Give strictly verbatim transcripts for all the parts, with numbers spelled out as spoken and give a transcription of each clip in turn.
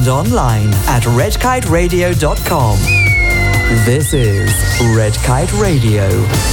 and online at red kite radio dot com. This is Red Kite Radio.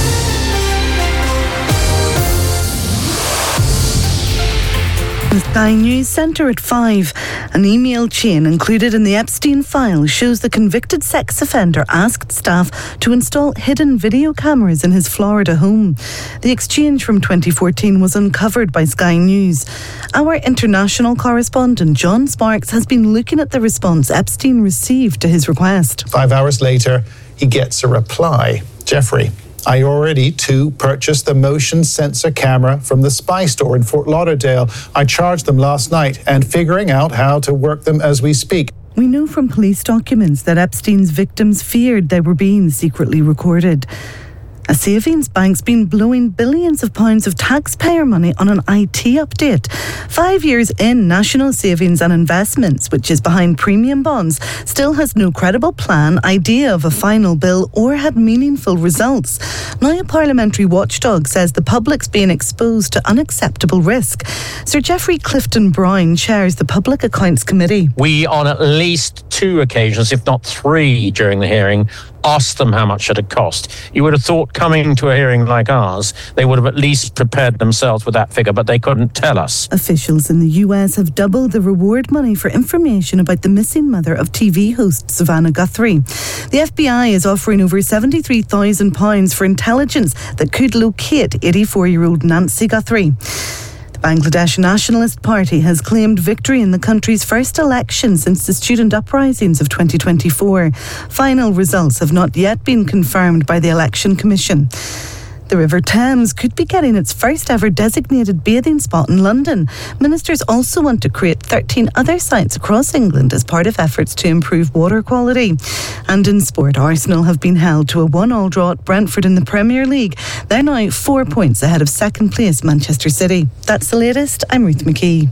The Sky News Centre at five. An email chain included in the Epstein file shows the convicted sex offender asked staff to install hidden video cameras in his Florida home. The exchange from twenty fourteen was uncovered by Sky News. Our international correspondent John Sparks has been looking at the response Epstein received to his request. Five hours later, he gets a reply. Jeffrey, I already, too, purchased the motion sensor camera from the Spy Store in Fort Lauderdale. I charged them last night and figuring out how to work them as we speak. We know from police documents that Epstein's victims feared they were being secretly recorded. A savings bank's been blowing billions of pounds of taxpayer money on an I T update. Five years in, National Savings and Investments, which is behind premium bonds, still has no credible plan, idea of a final bill, or had meaningful results. Now a parliamentary watchdog says the public's being exposed to unacceptable risk. Sir Geoffrey Clifton Brown chairs the Public Accounts Committee. We, on at least two occasions, if not three during the hearing, asked them how much it had cost. You would have thought coming to a hearing like ours, they would have at least prepared themselves with that figure, but they couldn't tell us. Officials in the U S have doubled the reward money for information about the missing mother of T V host Savannah Guthrie. The F B I is offering over seventy-three thousand pounds for intelligence that could locate eighty-four-year-old Nancy Guthrie. The Bangladesh Nationalist Party has claimed victory in the country's first election since the student uprisings of twenty twenty-four. Final results have not yet been confirmed by the Election Commission. The River Thames could be getting its first ever designated bathing spot in London. Ministers also want to create thirteen other sites across England as part of efforts to improve water quality. And in sport, Arsenal have been held to a one-all draw at Brentford in the Premier League. They're now four points ahead of second place Manchester City. That's the latest. I'm Ruth McKee.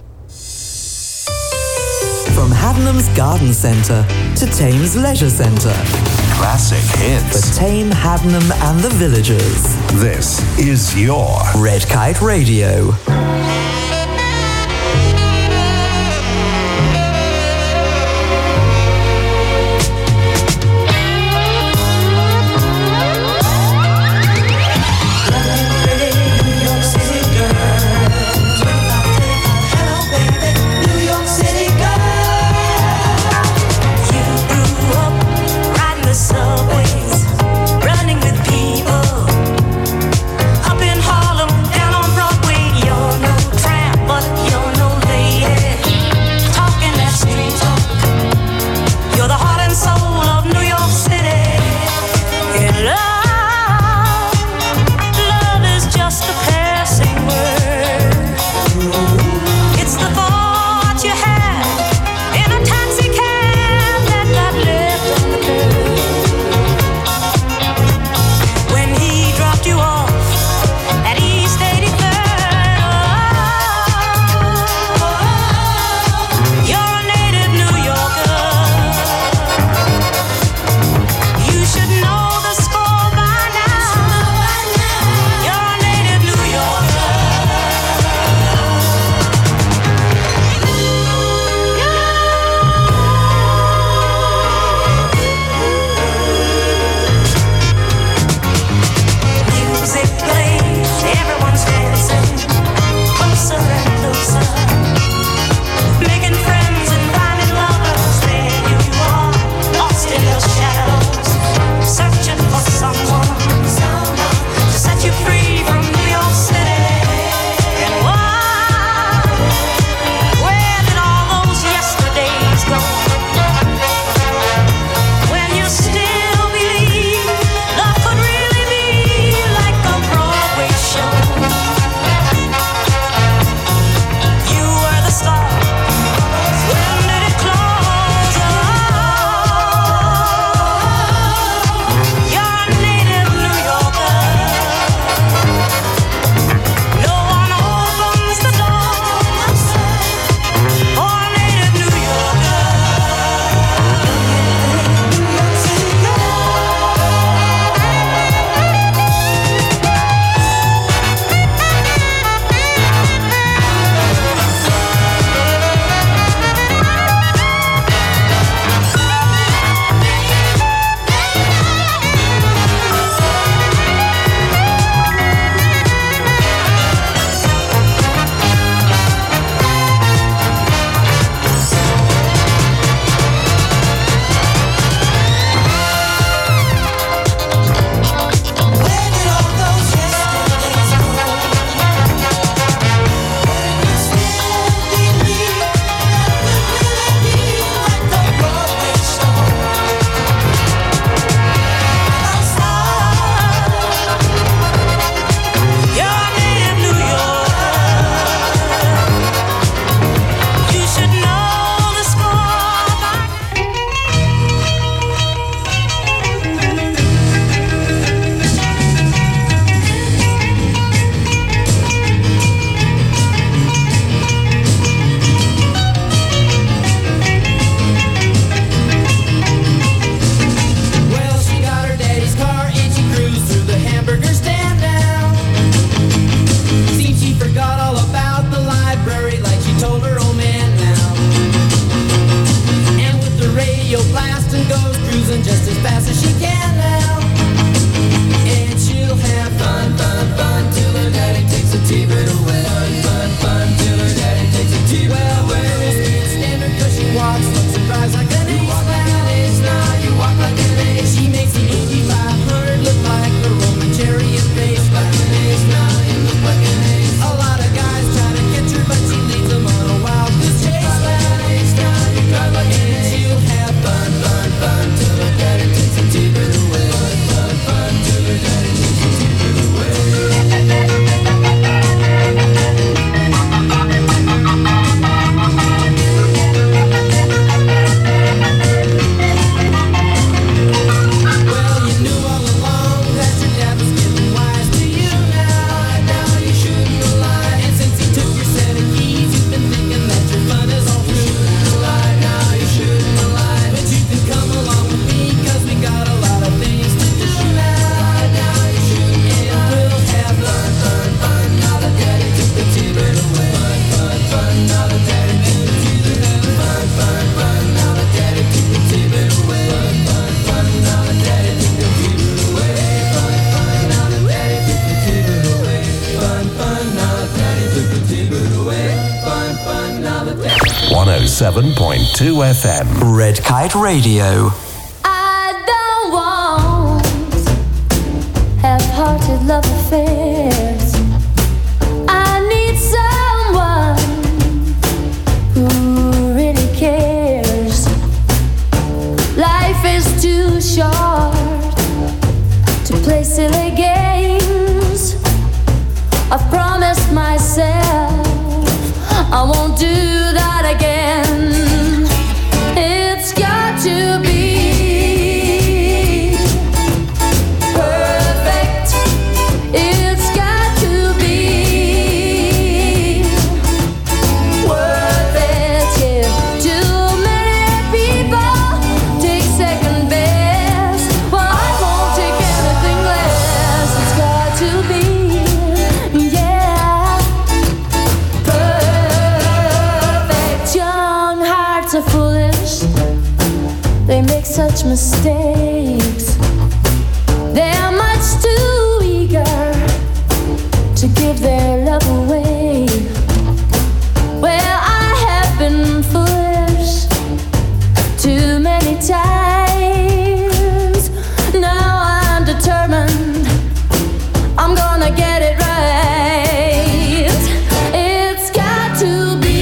From Haddenham's Garden Centre to Thames Leisure Centre. Classic hits. For Tame, Haddenham and the villagers. This is your Red Kite Radio. Subways, running with people up in Harlem, down on Broadway. You're flies like an ace. You walk like an ace now, you walk like an ace. She makes the Indy five hundred look like the Roman chariot race. Like an ace now, you look like an ace. A lot of guys try to catch her, but she leads them on a wild goose chase. Like an ace now, you drive like an ace. She'll have fun, fun, fun till her daddy takes her T-bird away. Fun, fun, fun till her daddy takes her T-bird away. one oh seven point two F M. Red Kite Radio. I don't want half-hearted love affairs. I need someone who really cares. Life is too short to play silly games. I've promised myself I won't do that again. It's got to be perfect. It's got to be worth it. Yeah. Too many people take second best. Well, I won't take anything less. It's got to be, yeah, perfect. Young hearts are foolish. They make such mistakes. They're much too eager to give their love away. Well, I have been foolish too many times. Now I'm determined I'm gonna get it right. It's got to be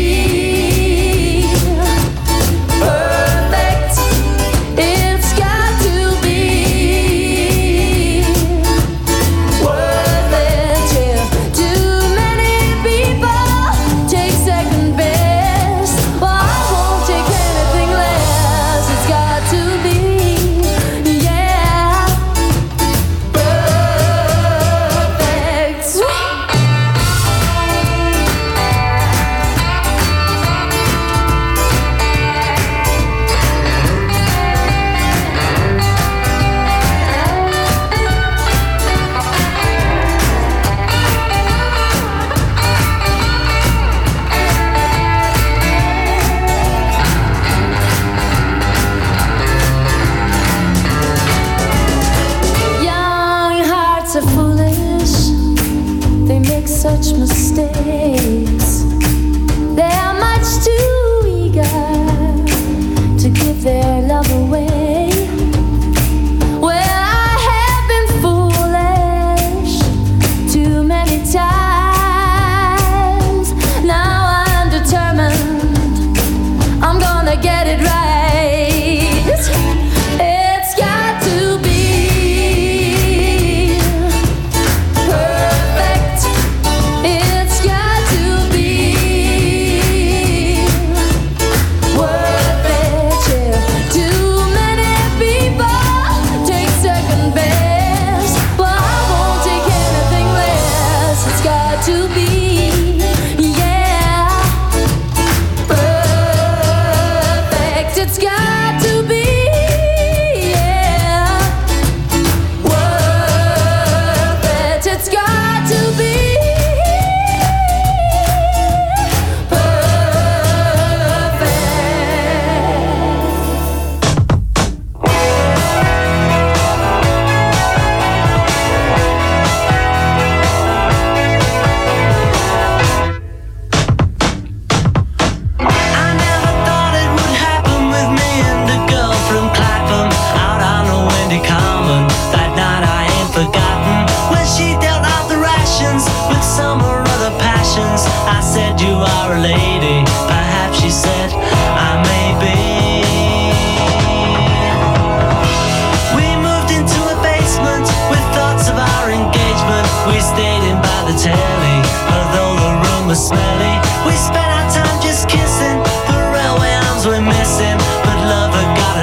perfect. It's got to be worth it. Yeah. Too many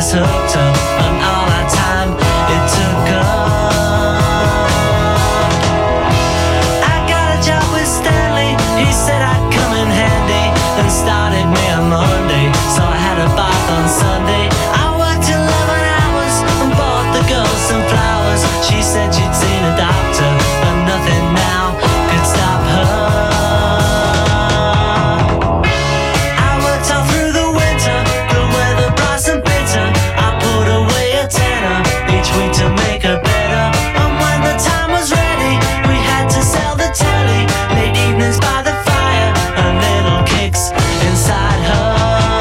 us hooked up, and all our time it took up. I got a job with Stanley, he said I'd come in handy, and started me on Monday, so I had a bath on Sunday. I worked eleven hours and bought the girls some flowers. She said she'd seen a doctor, but nothing now could stop her. I worked all through the winter, the weather bright and bitter. I put away a tenner each week to make her better. And when the time was ready, we had to sell the telly. Late evenings by the fire and little kicks inside her.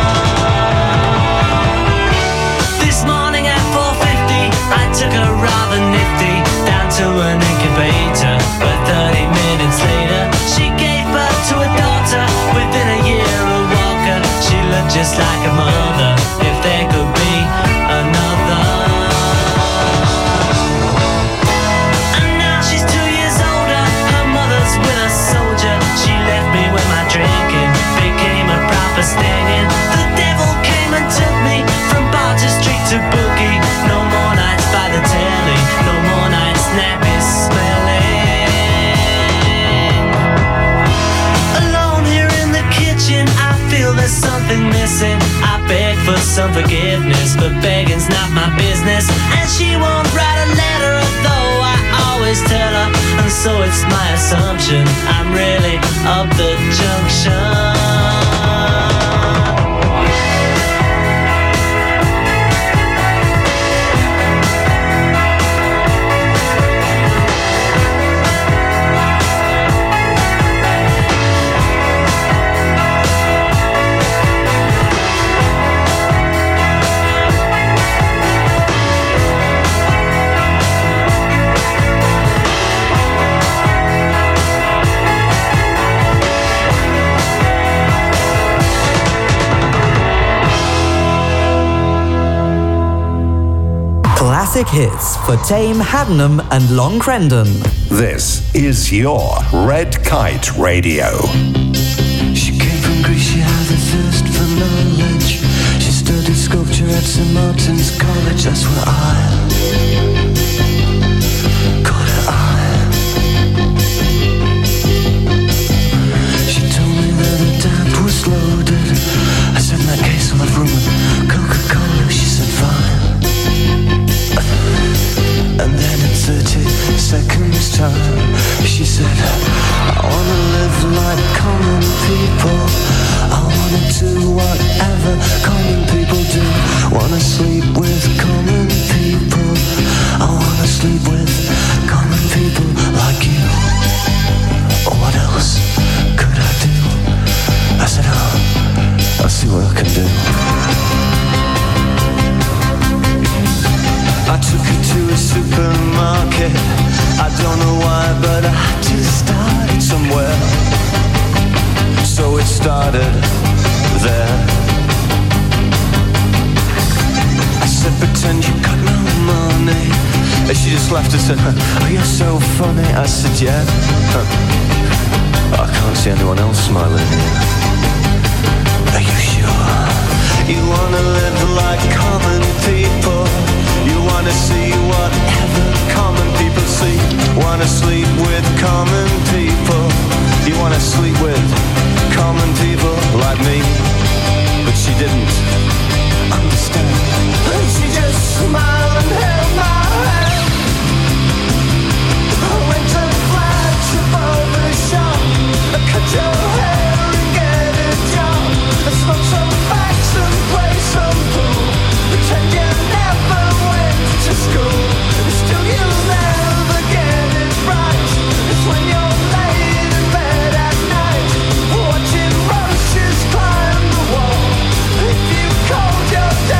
This morning at four fifty, I took her rather nifty down to an incubator, but thirty minutes later she gave birth to a daughter. Within a year a walker, she looked just like a mother, if there could be another. And now she's two years older, her mother's with a soldier. She left me when my drinking became a proper stinging. The devil came and took me from bar to street to boogie. No more nights by the telly, no more nights nappy smelling. Alone here in the kitchen, I feel there's something missing. I beg for some forgiveness, but begging's not my business. And she won't write a letter, although I always tell her. And so it's my assumption I'm really up the junction. Classic hits for Tame, Haddenham and Long Crendon. This is your Red Kite Radio. She came from Greece, she had a thirst for knowledge. She studied sculpture at Saint Martin's College. That's where I caught her eye. She told me that the damp was loaded. I said, in that case I'll have room with Coca-Cola. She said, fine. And then in thirty seconds time she said, I wanna live like common people. I wanna do whatever common people do. Wanna sleep with common people. I wanna sleep with common people like you. What else could I do? I said, oh, I'll see what I can do. I took her to a supermarket. I don't know why, but I had to start it somewhere. So it started there. I said, pretend you got no money. And she just laughed and said, oh, you're so funny. I said, yeah. Huh. I can't see anyone else smiling here. Are you sure? You wanna live like common people. You wanna see whatever common people see. Wanna sleep with common people. You wanna sleep with common people like me. But she didn't understand. And she just smiled and held my hand. I went to flash above the shop. I cut your hair and get a job. I smoke some facts and play some pool. Pretend you never went to school. Still you'll never get it right. It's when you're laid in bed at night, watching roaches climb the wall. If you called your dad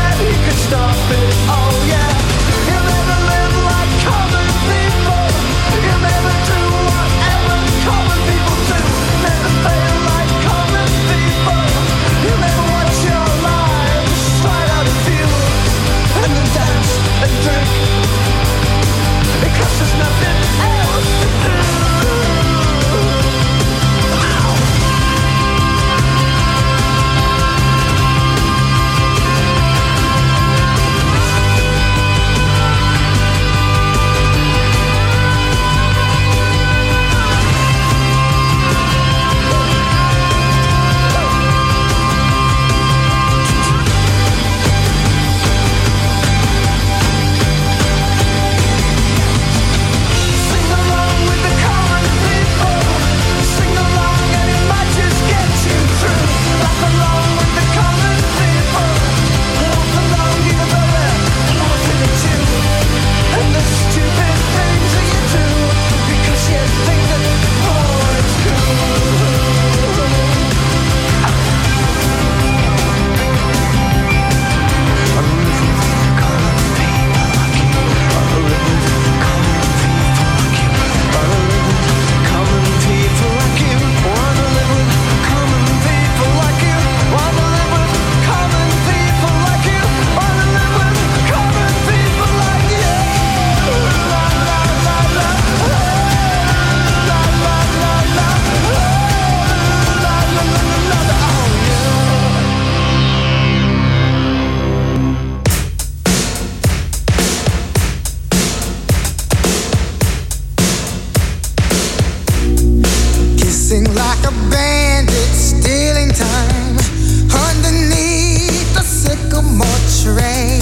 charade.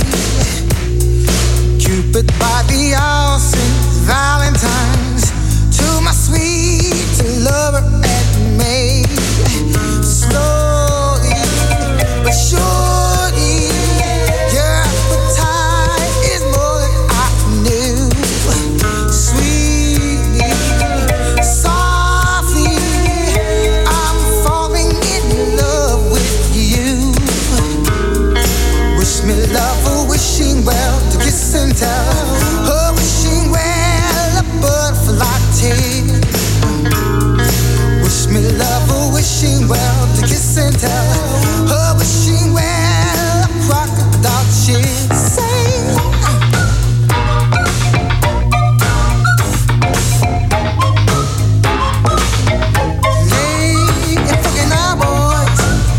Cupid by the all sings Valentine's to my sweet lover and maid. Slowly but surely, your appetite is more than I knew. Sweetly, softly, I'm falling in love with you. Wish me love or wishing well to kiss and tell. Oh, wishing well, a butterfly tail. Wish me love or wishing well to kiss and tell. Oh, wishing well, a crocodile chill. Say, yeah, fucking our boys.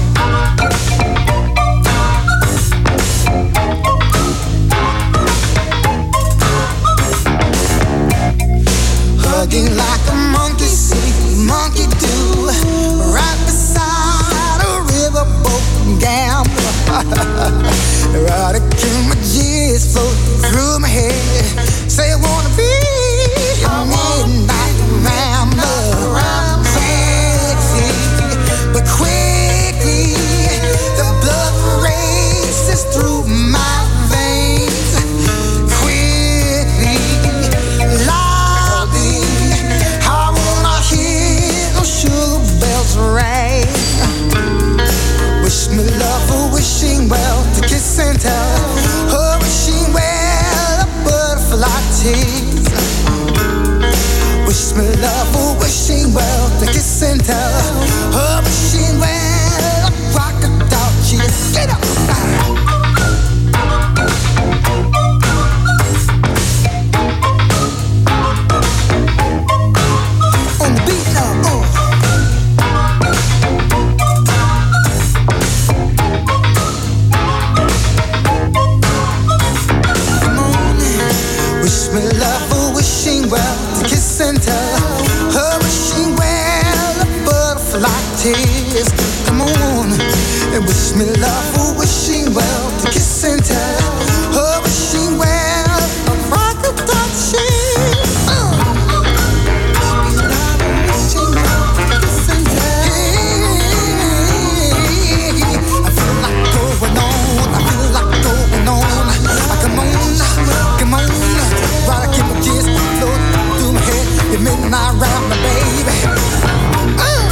Hugging like a monkey see, monkey do, right beside a riverboat gambler. Erotic images float through my head. Say I wanna be a midnight rambler. Sexy, but quickly the blood races through my veins. Quickly, loudly, I wanna hear those sugar bells ring. Wish me love or wishing well to kiss and tell. Oh, wishing well, a butterfly tease. Wish me love or wishing well to kiss and tell. Oh, wishing well, a crocodile cheese. Get up! On the beat now, oh. Come on, wish me love or wishing well to kiss and tell. Oh, wishing well, a butterfly tears. Come on, and wish me love or wishing well to kiss and tell. Oh, wishing well, a crocodile cheese. Uh. Midnight round my baby. Uh.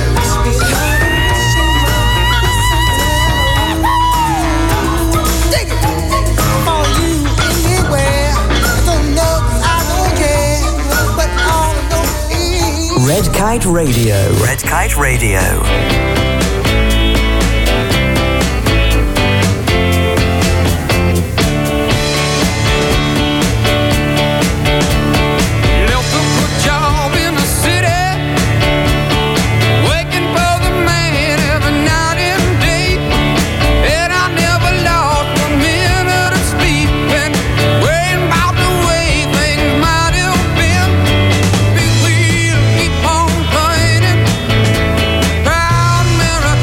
Dig it. For you anywhere. I don't know, I don't care. But all I know is Red Kite Radio. Red Kite Radio. Proud mirror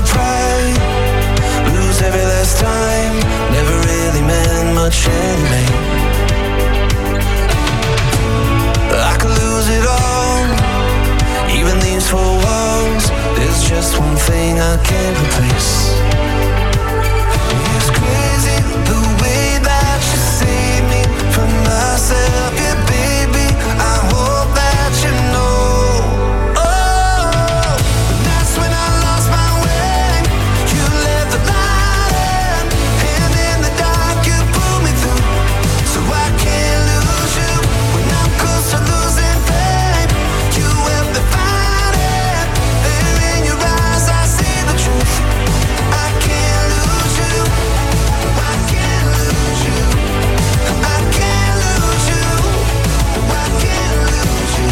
try, lose every last time, never really meant much anyway. I could lose it all, even these four walls. There's just one thing I can't replace. It's crazy the way that you saved me from myself, yeah, baby. I hope that you know. Oh, that's when I lost my way. You let the light in, and in the dark you pulled me through. So I can't lose you when I'm close to losing fame. You help me find it. There in your eyes I see the truth. I can't lose you. I can't lose you. I can't lose you. I can't lose you.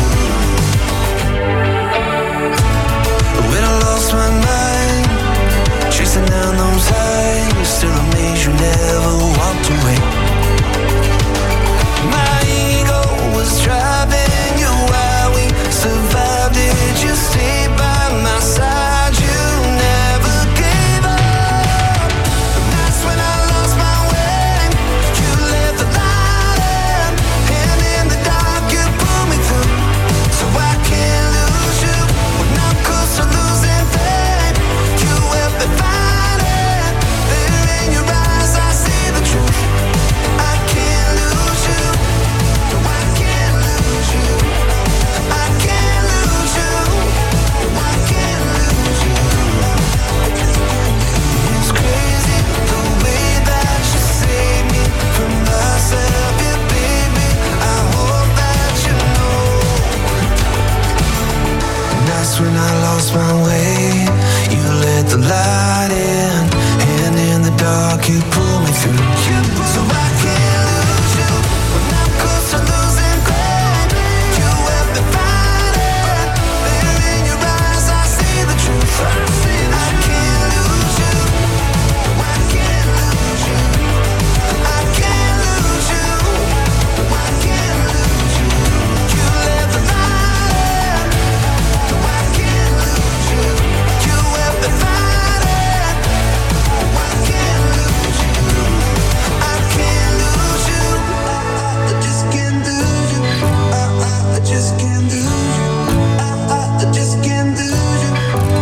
When I lost my mind, chasing down those highs, still amazed you never walked away. My ego was driving you while we survived it. You stayed by my side, you never gave up. That's when I lost my way. You let the light in, and in the dark you pulled me through. So I can't lose you when I'm close to losing fame. You help me find it. There in your eyes I see the truth. I can't lose you. No, I can't lose you. I can't lose you. No, I can't lose you. It's crazy the way that you saved me from myself, yeah, baby. I hope that you know. And that's when I lost my way. You let the light in, and in the dark you pull me through. So I can't lose you when I'm close to losing fame. You help me find it. There in your eyes I see the truth. I can't lose you. No, I can't lose you. I can't lose you. No, I can't lose you. You let the light in. No, I can't lose you. You help me find it. No, I can't lose you. I can't lose you. I just can't lose you. I just can't lose you. I just can't lose you.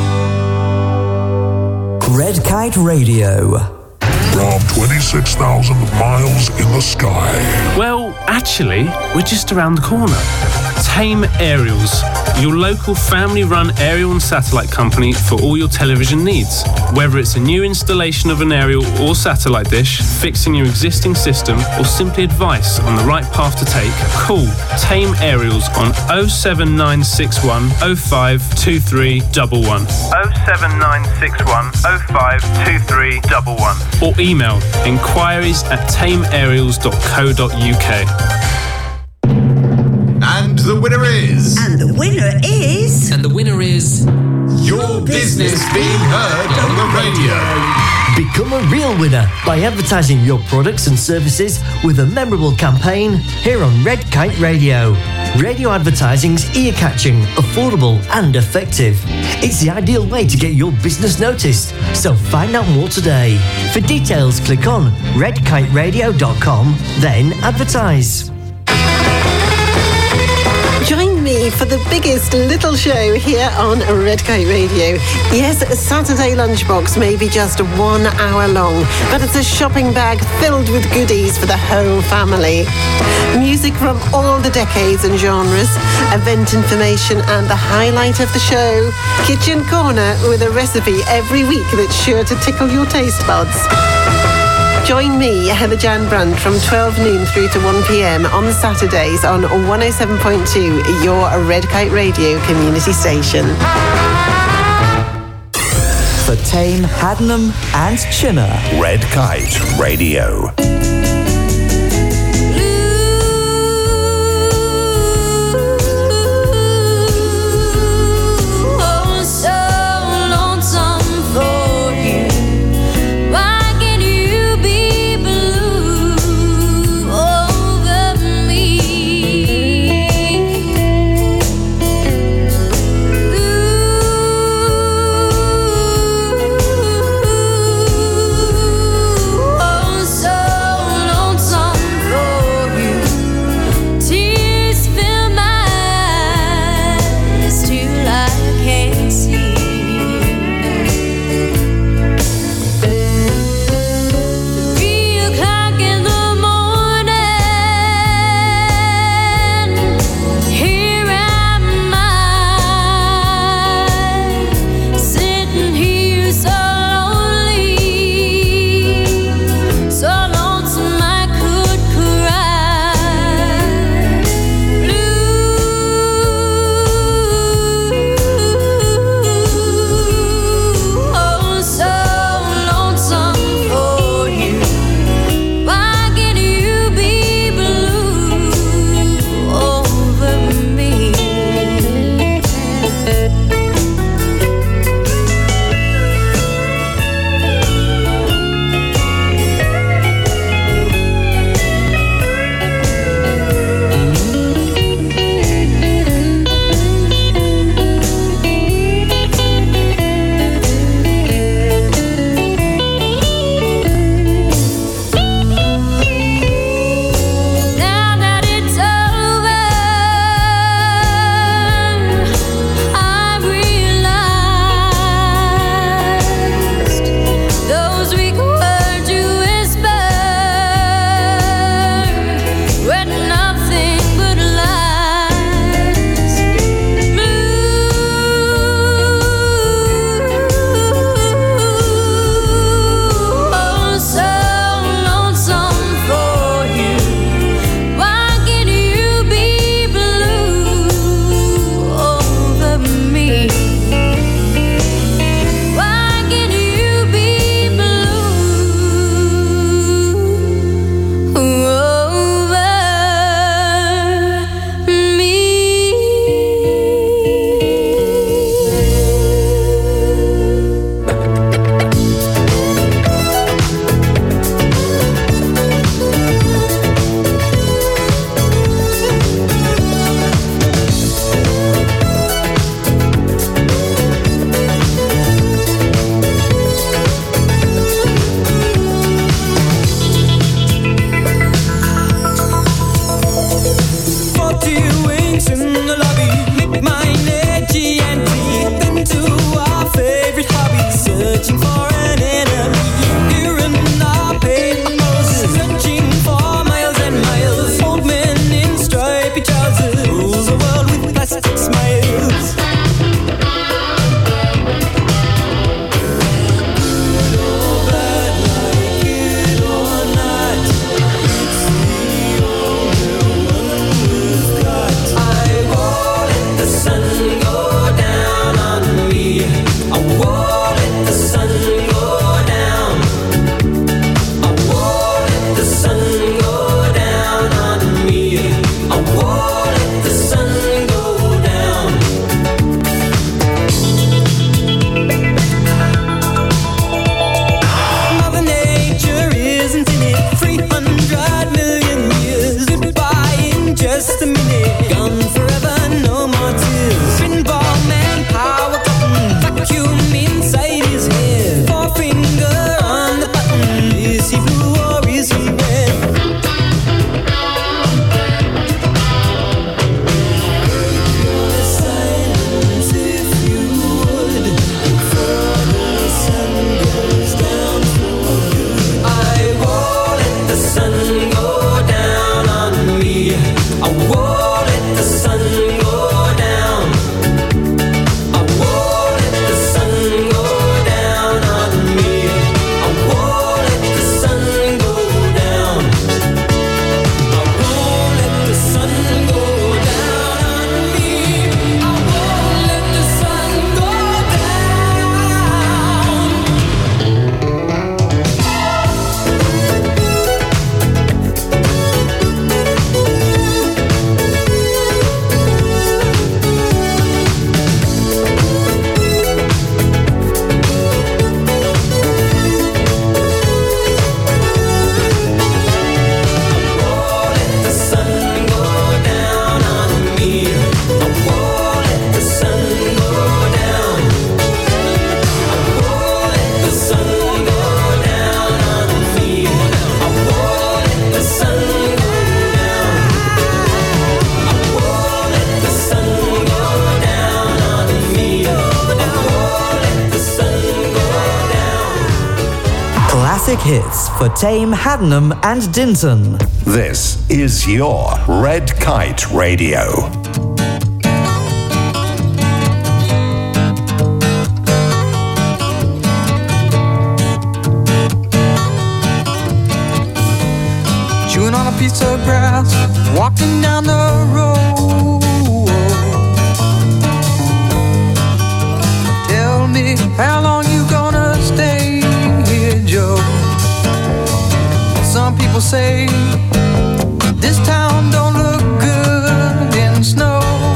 Red Kite Radio. From twenty-six thousand miles in the sky. Well, actually, we're just around the corner. Tame Aerials, your local family-run aerial and satellite company for all your television needs. Whether it's a new installation of an aerial or satellite dish, fixing your existing system, or simply advice on the right path to take, call Tame Aerials on oh seven nine six one oh five two three one one. oh seven nine six one oh five two three one one. Or email inquiries at tame aerials dot co dot uk. And the winner is... And the winner is... And the winner is... Your business being heard on the radio. Become a real winner by advertising your products and services with a memorable campaign here on Red Kite Radio. Radio advertising's ear-catching, affordable and effective. It's the ideal way to get your business noticed, so find out more today. For details, click on red kite radio dot com, then advertise. Join me for the biggest little show here on Red Kite Radio. Yes, a Saturday lunchbox may be just one hour long, but it's a shopping bag filled with goodies for the whole family. Music from all the decades and genres, event information and the highlight of the show. Kitchen Corner with a recipe every week that's sure to tickle your taste buds. Join me, Heather Jan Brandt, from twelve noon through to one p.m. on Saturdays on one oh seven point two, your Red Kite Radio community station. For Tame, Haddenham and Chinner. Red Kite Radio. classic hits for Tame, Haddenham and Dinton. This is your Red Kite Radio. Chewing on a piece of grass, walking down the road. Tell me, how long you gonna stay here, Joe? Some people say this town don't look good in snow.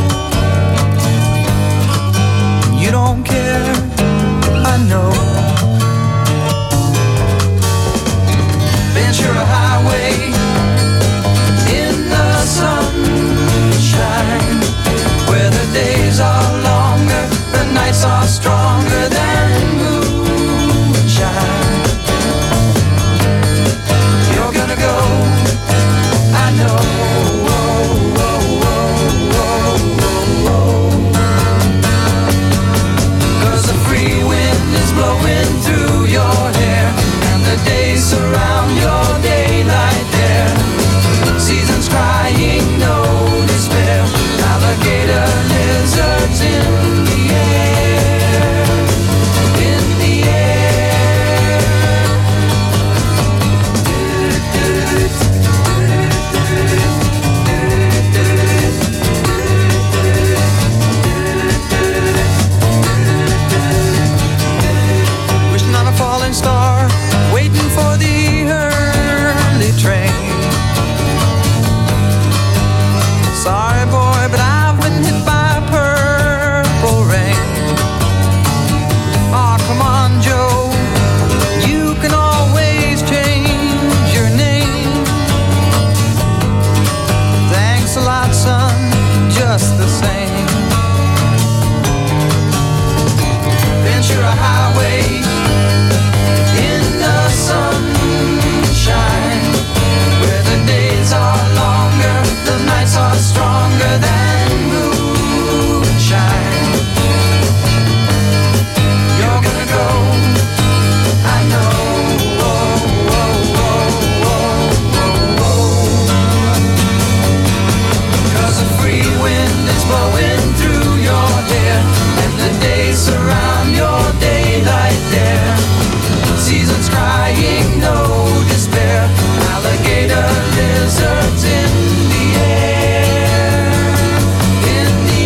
You don't care, I know. Ventura Highway in the sunshine, where the days are longer, the nights are stronger than moonshine. You're gonna go, I know. Oh, oh, oh, oh, oh. 'Cause the free wind is blowing through your hair, and the days surround your daylight there. Seasons crying, no despair. Alligator lizards in the air, in the air. Wishing on a falling star, waiting for the early train. Sorry, boy, but I've been hit by purple rain. Oh, come on, Joe, you can always change your name. Thanks a lot, son, just the same. Ventura Highway in the sunshine, where the days are longer, the nights are stronger than moonshine. You're gonna go, I know. Oh, oh, oh, oh, oh, oh. 'Cause the free wind is blowing through your hair, and the days surround your daylight there. Seasons crying, no despair. Alligator lizards in the air, in the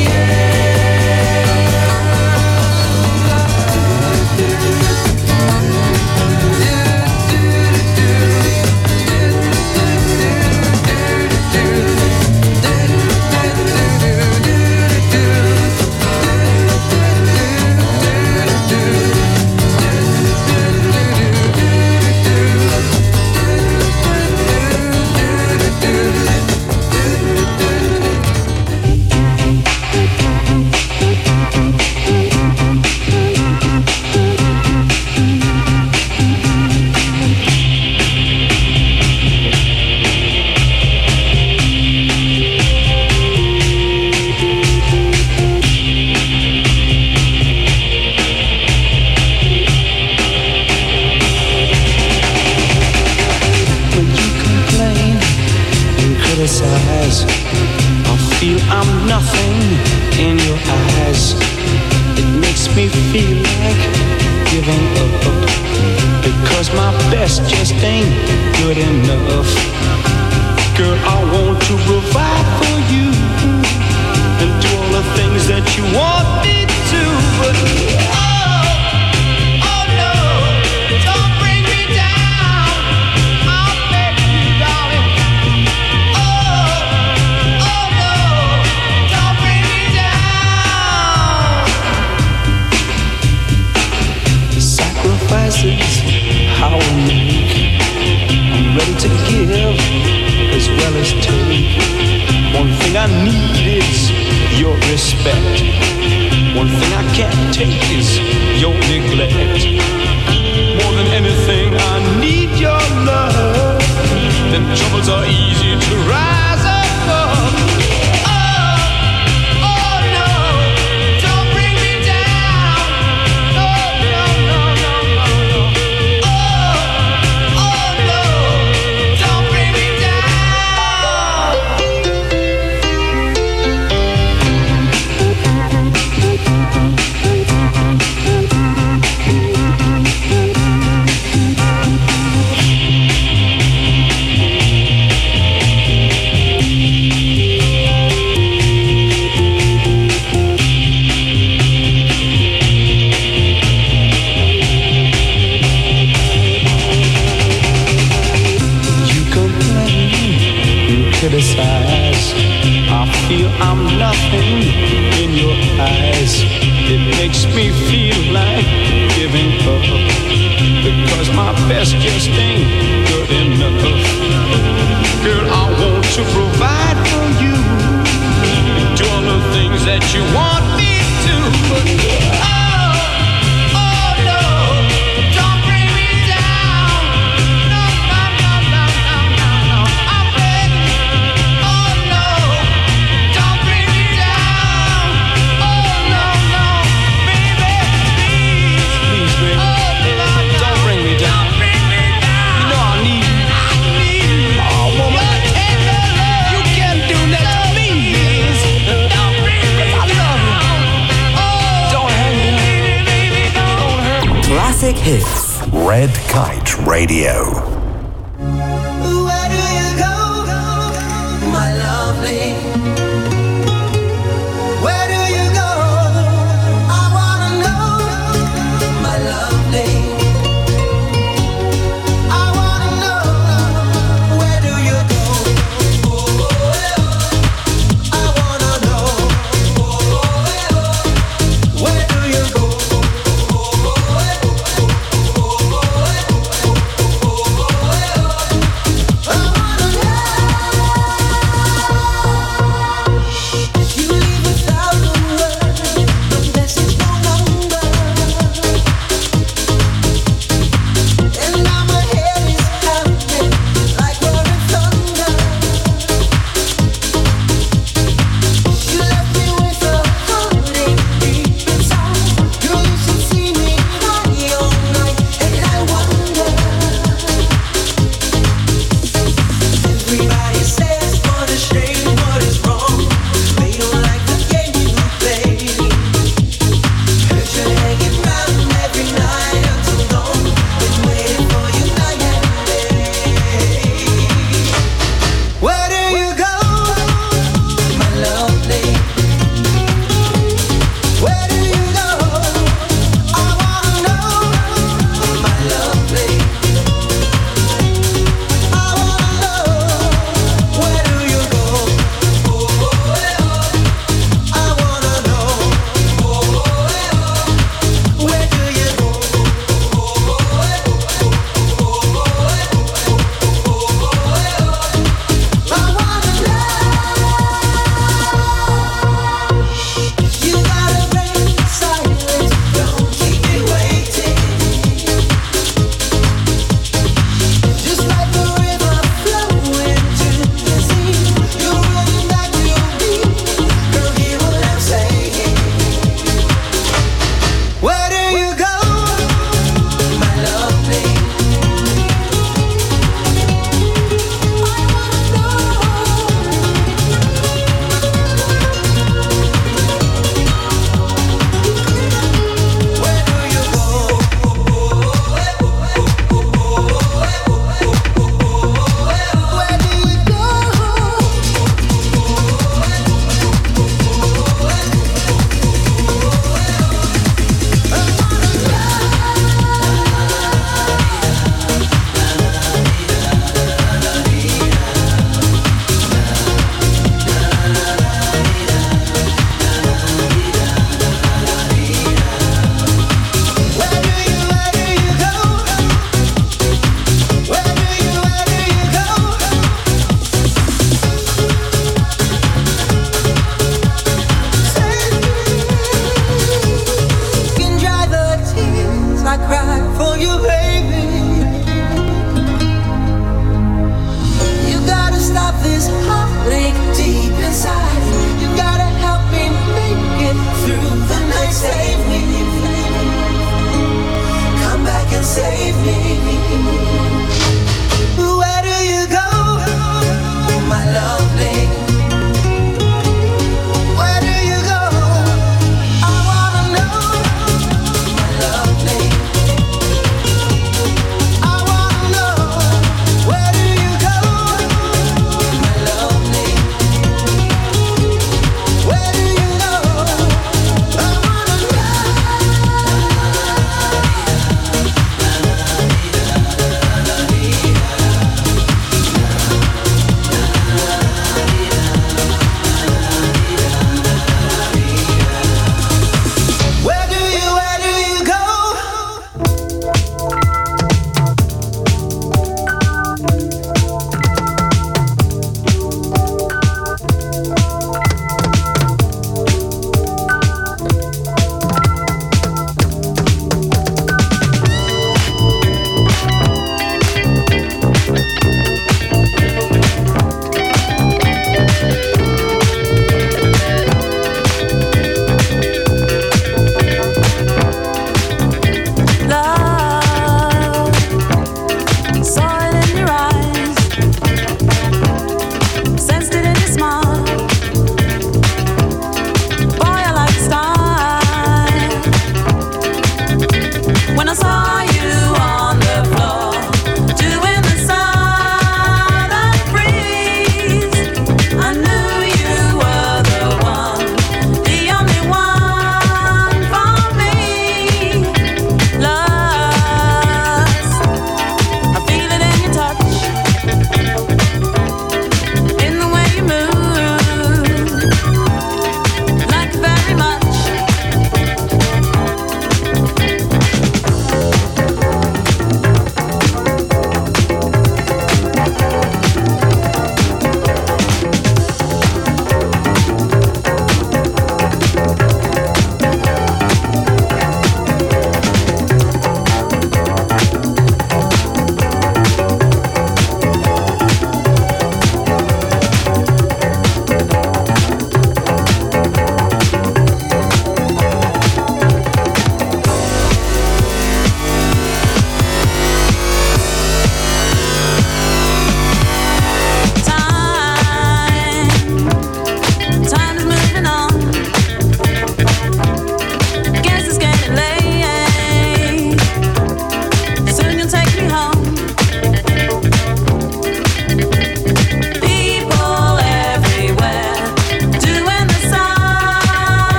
When you complain and criticize, I feel I'm nothing in your eyes. It makes me feel like giving up, because my best just ain't good enough. Girl, I want to provide for you and do all the things that you want me to, but how I make. I'm ready to give as well as take. One thing I need is your respect. One thing I can't take is your neglect. More than anything, I need your love. Then troubles are easy to rise above. my best just ain't good enough. Girl, I want to provide for you, doing the things that you want me to. But oh, oh no, don't bring me down. No, no, no, no, no, no, no. I'm begging. Oh no, don't bring me down. Oh no, no, baby, please, please, baby. Oh, no, no, don't bring me down. Don't bring me down. You know I need you. I need you. Oh, woman, you can't do that to me. Please, don't bring me down. I love you. Oh, don't hurt me, baby, don't hurt me. Classic hits. Red Kite Radio. Where do you go, my lovely? Where do you go? I wanna know, my lovely. I wanna know, where do you go? I wanna know, where do you go?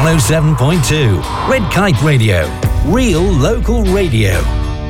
one oh seven point two. Red Kite Radio. Real local radio.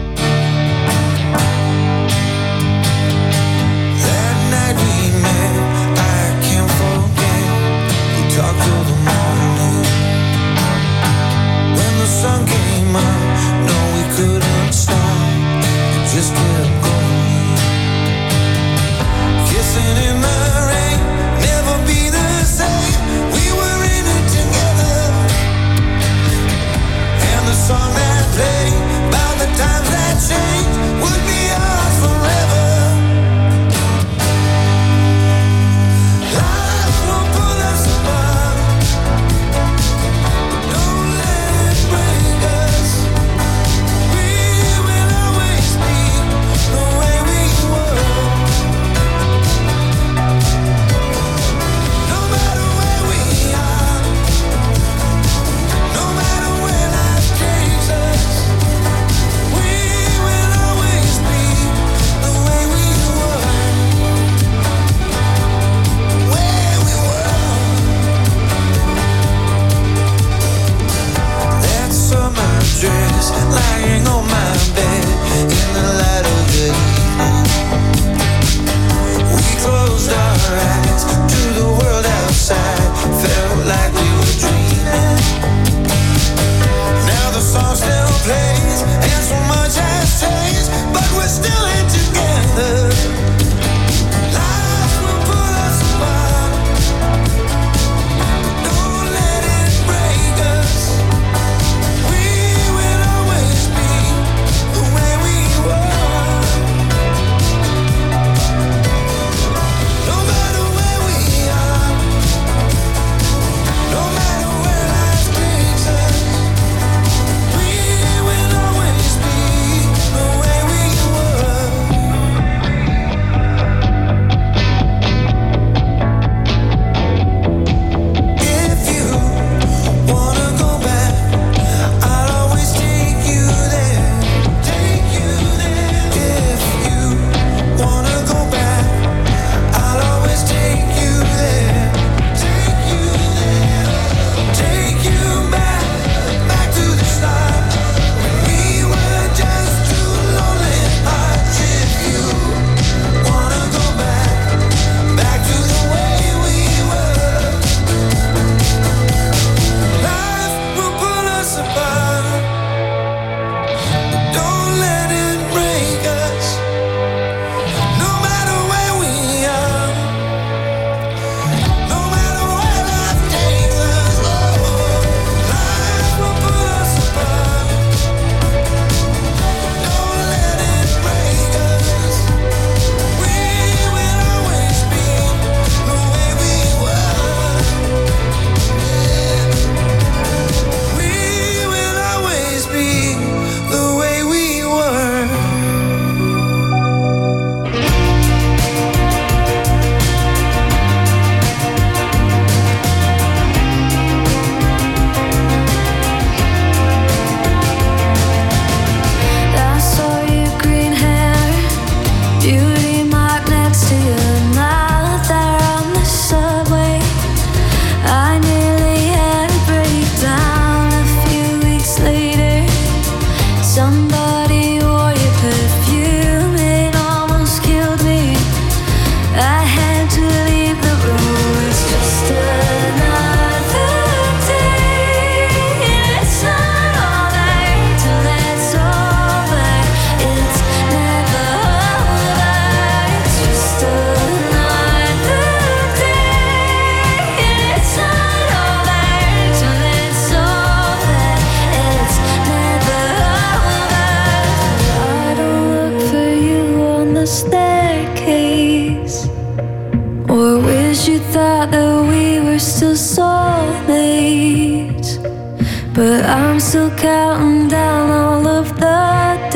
But I'm still counting down all of the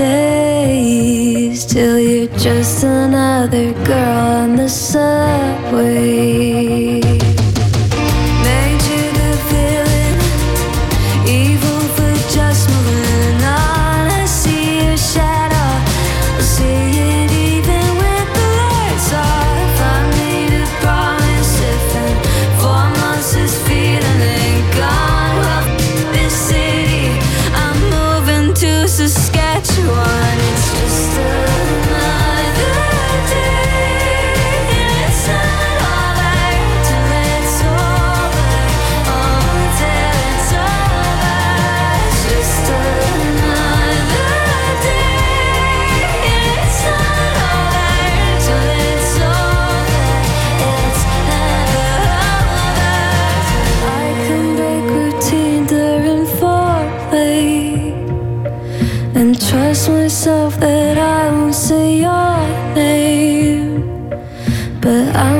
days till you're just another girl on the subway. Made you the villain, evil for just moving on. I see your shadow, I see it even when the lights off. I made a promise if in four months this feeling ain't gone, well,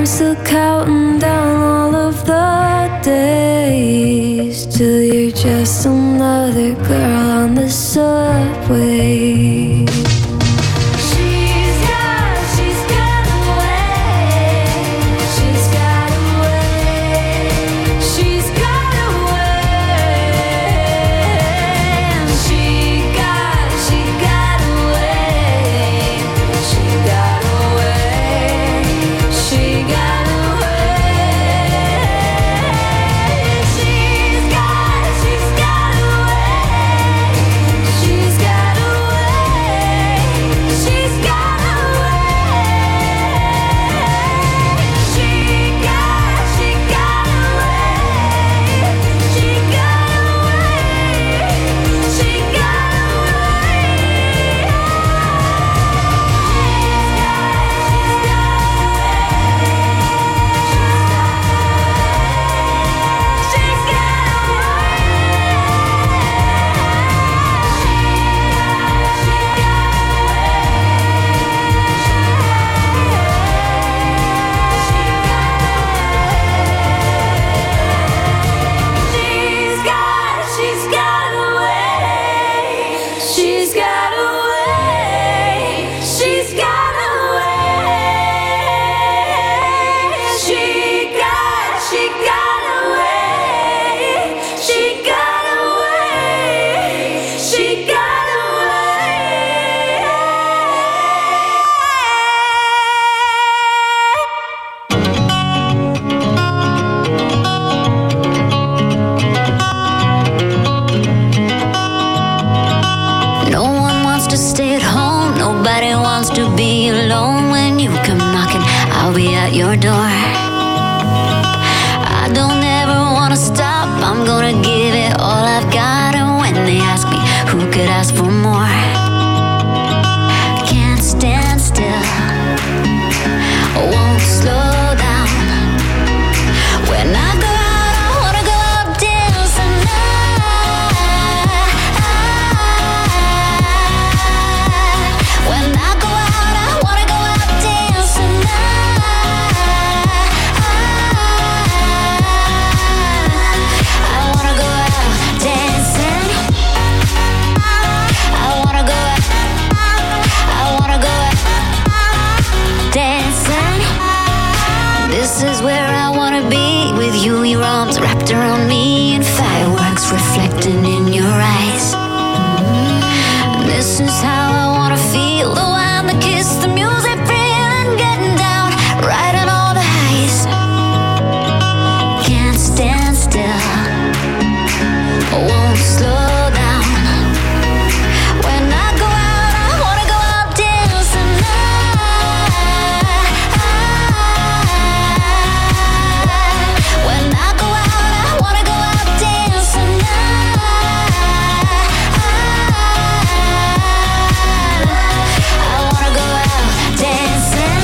I'm still counting down all of the days till you're just another girl on the subway. She's got, she's got away. She's got away. She's got away. She got, she got away. She got away. She got away. She's got, she's got away. She's got away. She's got away. She got, she got away. She got away. She got She's got, she's got away. She's got away. She's got away. She got, she got away. She got away. She got No one wants to stay at home. Nobody wants to be alone. When you come knocking, I'll be at your door. I don't ever want to stop. I'm gonna give it all I've got. And when they ask me who could ask for more, can't stand still, won't slow down. When I go out, I wanna go out dancing. When I go out, I wanna go out dancing. I wanna go out dancing. I wanna go out. I wanna go out dancing. This is where I wanna be with you. Your arms wrapped around me and fireworks reflecting in your eyes. This is how I wanna feel. The wine, the kiss, the music, feeling, getting down, riding all the highs. Can't stand still, won't slow down. When I go out, I wanna go out dancing. When I go out, I wanna go out dancing. I wanna go out dancing.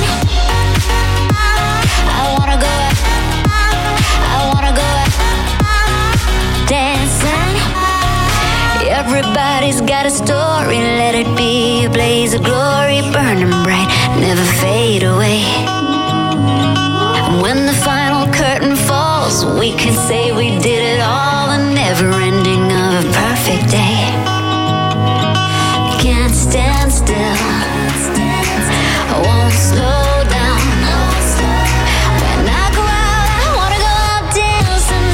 I wanna go out. I wanna go out dancing. Everybody's got a story. Let it be a blaze of glory, burning bright, never fade away. And when the final curtain falls, we can say we did it all. A never ending of a perfect day. Can't stand still, won't slow down. When I go out, I wanna go out dancing.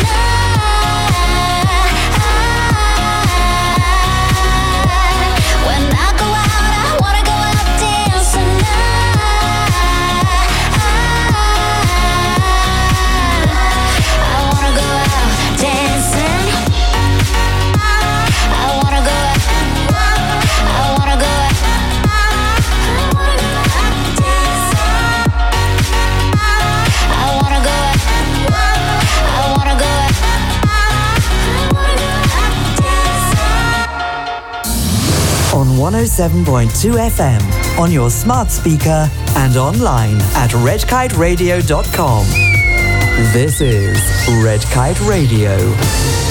When I go out, I wanna go out dancing. I wanna go out dancing. I wanna go out. I wanna go out. I wanna go out. I wanna go out. On one oh seven point two F M, on your smart speaker and online at red kite radio dot com. This is Red Kite Radio.